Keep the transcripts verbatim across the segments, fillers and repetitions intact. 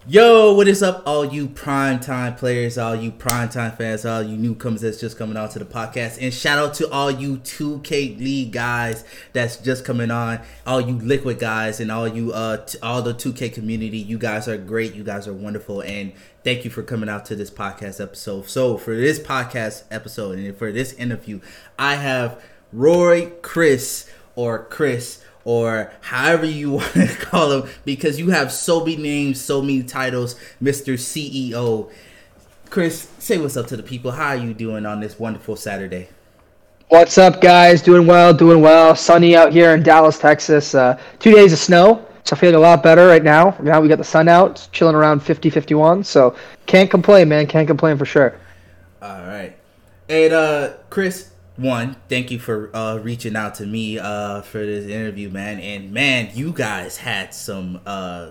Yo, what is up, all you primetime players, all you primetime fans, all you newcomers that's just coming on to the podcast, and shout out to all you two K League guys that's just coming on, all you Liquid guys, and all you uh t- all the two K community. You guys are great, you guys are wonderful, and thank you for coming out to this podcast episode. So for this podcast episode and for this interview, I have Roy Chris or Chris. Or however you want to call him, because you have so many names, so many titles, Mister C E O. Chris, say what's up to the people. How are you doing on this wonderful Saturday? What's up, guys? Doing well, doing well. Sunny out here in Dallas, Texas. Uh, two days of snow, so feeling a lot better right now. Now we got the sun out, it's chilling around fifty, fifty-one, so can't complain, man. Can't complain for sure. All right. And, uh, Chris, one, thank you for uh, reaching out to me uh, for this interview, man. And, man, you guys had some uh,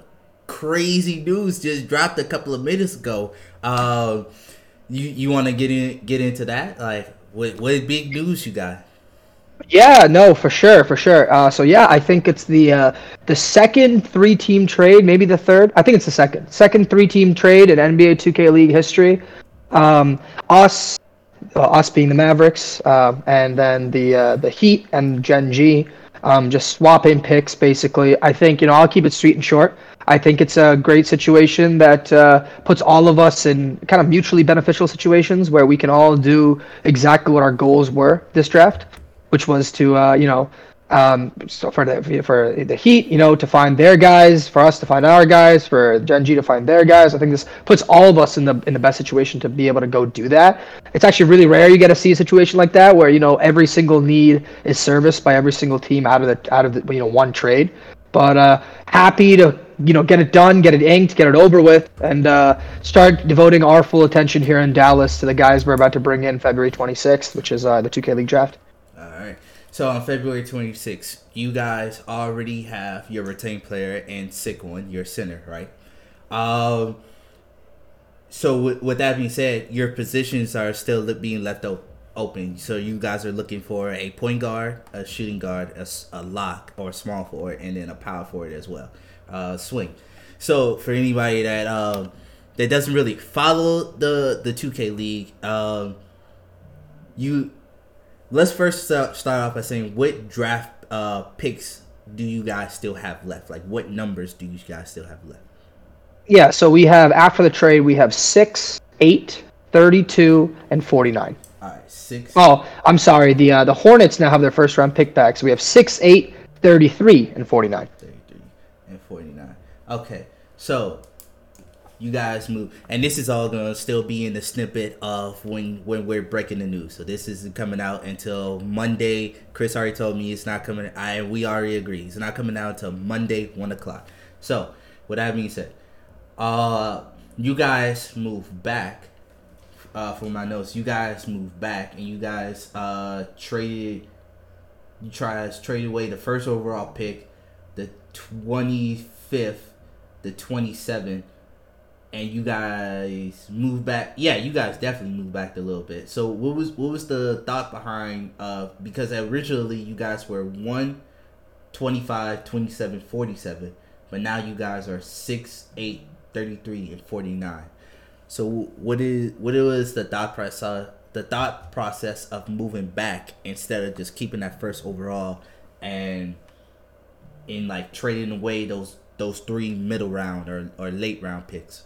crazy news just dropped a couple of minutes ago. Uh, you you want to get in get into that? Like, what, what big news you got? Yeah, no, for sure, for sure. Uh, so yeah, I think it's the uh, the second three-team trade, maybe the third. I think it's the second, second three-team trade in N B A two K League history. Um, us. Uh, us being the Mavericks, uh, and then the uh, the Heat and Gen G, um, just swapping picks basically. I think, you know, I'll keep it sweet and short. I think it's a great situation that uh, puts all of us in kind of mutually beneficial situations where we can all do exactly what our goals were this draft, which was to uh, you know. Um, so for the for the Heat, you know, to find their guys, for us to find our guys, for Gen G to find their guys. I think this puts all of us in the in the best situation to be able to go do that. It's actually really rare you get to see a situation like that where, you know, every single need is serviced by every single team out of the out of the, you know, one trade. But uh, happy to, you know, get it done, get it inked, get it over with, and uh, start devoting our full attention here in Dallas to the guys we're about to bring in February twenty-sixth, which is uh, the two K League draft. All right. So on February twenty-sixth, you guys already have your retained player and sick one, your center, right? Um. So with, with that being said, your positions are still being left op- open. So you guys are looking for a point guard, a shooting guard, a, a lock or a small forward, and then a power forward as well. Uh, swing. So for anybody that um that doesn't really follow the the two K League, um, you. Let's first start, start off by saying what draft uh, picks do you guys still have left? Like, what numbers do you guys still have left? Yeah, so we have, after the trade, we have six, eight, thirty-two, and forty-nine. All right, six. Oh, I'm sorry. The uh, the Hornets now have their first round pick back. So we have six, eight, thirty-three, and forty-nine. thirty-three and forty-nine. Okay, so you guys move, and this is all gonna still be in the snippet of when when we're breaking the news. So this isn't coming out until Monday. Chris already told me it's not coming. I we already agree it's not coming out until Monday one o'clock. So with that being said, uh, you guys move back. Uh, for my notes, you guys moved back, and you guys uh traded. You guys traded away the first overall pick, the twenty-fifth, the twenty-seventh. And you guys moved back. Yeah, you guys definitely moved back a little bit. So what was what was the thought behind uh because originally you guys were one, twenty-five, twenty-seven, forty-seven, but now you guys are six, eight, thirty-three, and forty-nine. So what is what was the thought process the thought process of moving back instead of just keeping that first overall and in like trading away those those three middle round or, or late round picks?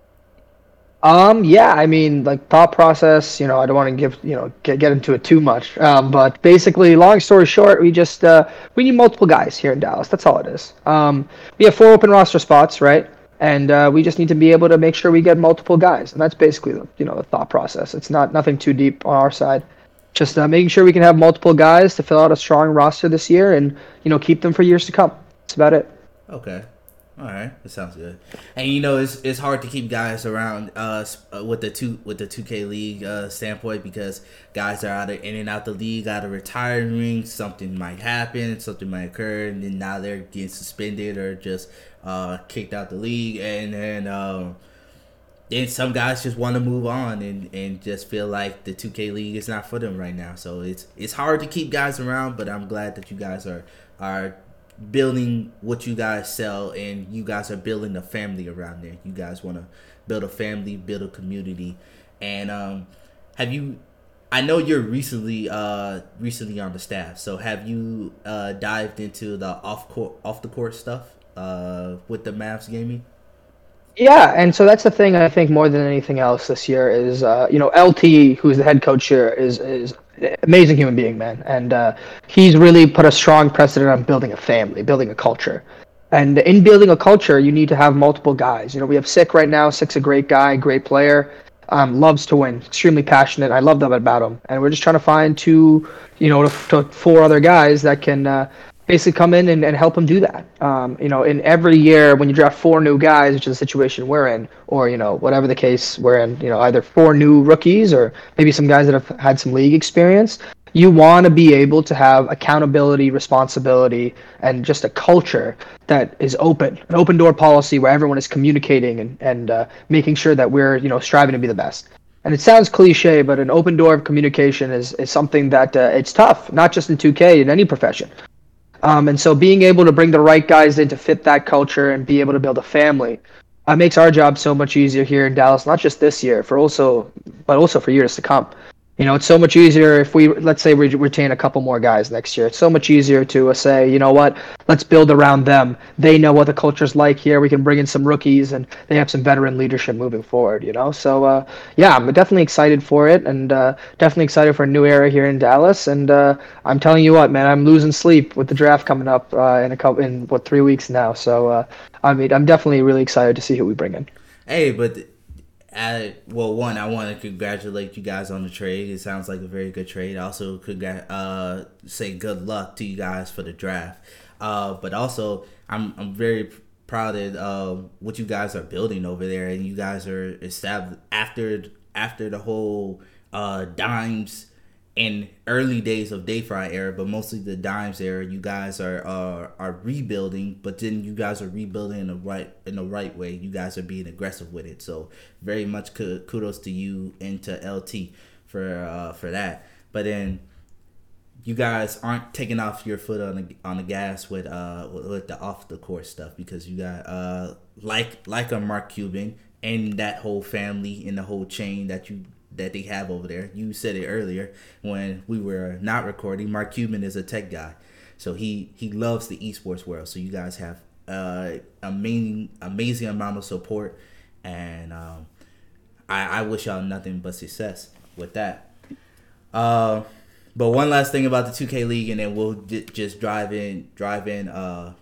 Um, yeah, I mean, like, thought process, you know, I don't want to give, you know, get, get into it too much. Um, but basically, long story short, we just, uh, we need multiple guys here in Dallas. That's all it is. Um, we have four open roster spots, right? And uh, we just need to be able to make sure we get multiple guys. And that's basically, the, you know, the thought process. It's not nothing too deep on our side. Just uh, making sure we can have multiple guys to fill out a strong roster this year and, you know, keep them for years to come. That's about it. Okay. All right, that sounds good. And you know, it's it's hard to keep guys around uh with the two with the two K League uh, standpoint because guys are either in and out the league, out of retiring. Something might happen, something might occur, and then now they're getting suspended or just uh kicked out the league, and then um, then some guys just want to move on and, and just feel like the two K League is not for them right now. So it's it's hard to keep guys around, but I'm glad that you guys are are building what you guys sell, and you guys are building a family around there. You guys want to build a family, build a community, and um, have you? I know you're recently uh recently on the staff, so have you uh dived into the off court off the court stuff uh with the Mavs gaming? Yeah, and so that's the thing I think more than anything else this year is uh, you know L T, who's the head coach here, is is an amazing human being, man, and uh, he's really put a strong precedent on building a family, building a culture, and in building a culture, you need to have multiple guys. You know, we have Sick right now. Sick's a great guy, great player, um, loves to win, extremely passionate. I love that about him, and we're just trying to find two, you know, to, to four other guys that can. Uh, basically come in and, and help him do that. Um, you know, in every year when you draft four new guys, which is the situation we're in, or, you know, whatever the case we're in, you know, either four new rookies or maybe some guys that have had some league experience, you want to be able to have accountability, responsibility, and just a culture that is open, an open door policy where everyone is communicating and, and uh, making sure that we're, you know, striving to be the best. And it sounds cliche, but an open door of communication is, is something that uh, it's tough, not just in two K, in any profession. Um, and so being able to bring the right guys in to fit that culture and be able to build a family uh, makes our job so much easier here in Dallas, not just this year, for also, but also for years to come. You know, it's so much easier if we, let's say we retain a couple more guys next year. It's so much easier to uh, say, you know what, let's build around them. They know what the culture's like here. We can bring in some rookies and they have some veteran leadership moving forward, you know? So, uh, yeah, I'm definitely excited for it and uh, definitely excited for a new era here in Dallas. And uh, I'm telling you what, man, I'm losing sleep with the draft coming up uh, in a couple, in what, three weeks now. So, uh, I mean, I'm definitely really excited to see who we bring in. Hey, but I, well, one, I want to congratulate you guys on the trade. It sounds like a very good trade. Also, congr- uh, say good luck to you guys for the draft. Uh, but also, I'm I'm very proud of uh, what you guys are building over there, and you guys are established after after the whole uh, Dimes and early days of Dayfry era, but mostly the Dimes era. You guys are are, are rebuilding, but then you guys are rebuilding in the right in the right way. You guys are being aggressive with it. So very much kudos to you and to L T for uh, for that. But then you guys aren't taking off your foot on the on the gas with uh with the off the court stuff, because you got uh like like a Mark Cuban and that whole family and the whole chain that you that they have over there. You said it earlier when we were not recording. Mark Cuban is a tech guy, so he he loves the esports world. So you guys have uh amazing amazing amount of support, and um, I I wish y'all nothing but success with that. Uh, but one last thing about the two K League, and then we'll j- just drive in drive in uh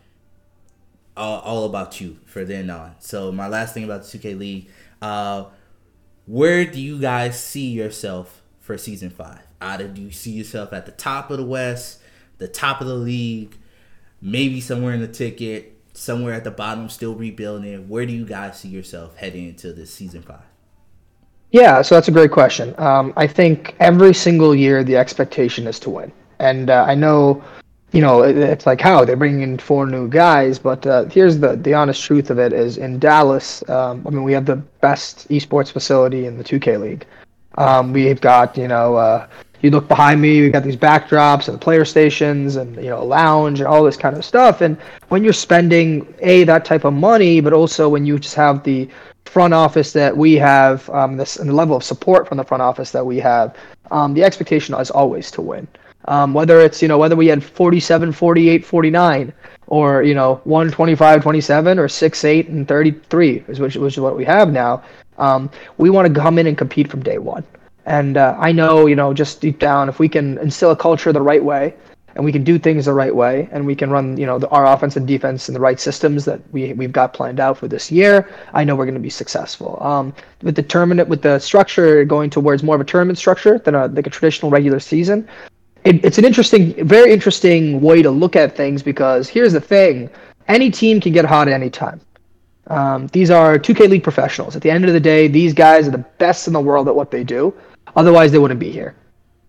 all, all about you for then on. So my last thing about the two K League, uh. where do you guys see yourself for season five? Either do you see yourself at the top of the West, the top of the league, maybe somewhere in the ticket, somewhere at the bottom, still rebuilding? Where do you guys see yourself heading into this season five? Yeah, so that's a great question. Um, I think every single year the expectation is to win, and uh, I know, you know, it, it's like how they're bringing in four new guys, but uh, here's the the honest truth of it: is in Dallas, um, I mean, we have the best esports facility in the two K League. Um, we've got, you know, uh, you look behind me, we've got these backdrops and player stations and, you know, a lounge and all this kind of stuff. And when you're spending a that type of money, but also when you just have the front office that we have, um, this and the level of support from the front office that we have, um, the expectation is always to win. Um, whether it's, you know, whether we had forty-seven, forty-eight, forty-nine, or, you know, one twenty-five, twenty-seven, or six, eight, and thirty-three, which, which is what we have now. Um, we want to come in and compete from day one. And uh, I know, you know, just deep down, if we can instill a culture the right way, and we can do things the right way, and we can run, you know, the, our offense and defense in the right systems that we we've got planned out for this year, I know we're going to be successful. Um, with the tournament, with the structure going towards more of a tournament structure than a like a traditional regular season, it, it's an interesting, very interesting way to look at things, because here's the thing: any team can get hot at any time. Um, these are two K League professionals. At the end of the day, these guys are the best in the world at what they do. Otherwise, they wouldn't be here.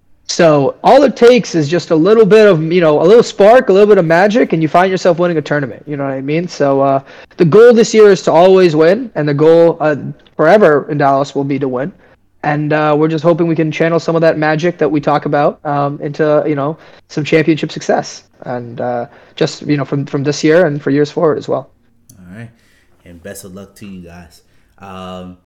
So all it takes is just a little bit of, you know, a little spark, a little bit of magic, and you find yourself winning a tournament. You know what I mean? So uh, the goal this year is to always win, and the goal uh, forever in Dallas will be to win. and uh, we're just hoping we can channel some of that magic that we talk about um, into you know some championship success, and uh, just you know from from this year and for years forward as well. All right, and best of luck to you guys. Um,